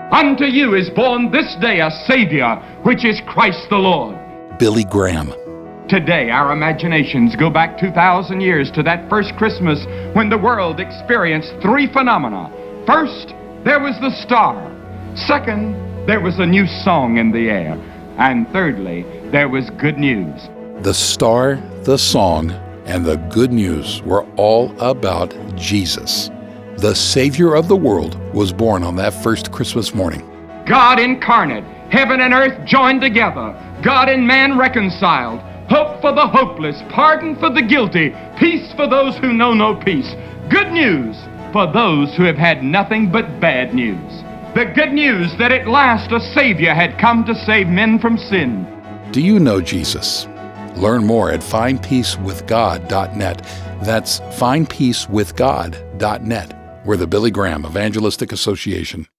Unto you is born this day a Savior, which is Christ the Lord. Billy Graham. Today, our imaginations go back 2,000 years to that first Christmas when the world experienced three phenomena. First, there was the star. Second, there was a new song in the air. And thirdly, there was good news. The star, the song, and the good news were all about Jesus. The Savior of the world was born on that first Christmas morning. God incarnate, heaven and earth joined together, God and man reconciled, hope for the hopeless, pardon for the guilty, peace for those who know no peace, good news for those who have had nothing but bad news. The good news that at last a Savior had come to save men from sin. Do you know Jesus? Learn more at findpeacewithgod.net. That's findpeacewithgod.net. We're the Billy Graham Evangelistic Association.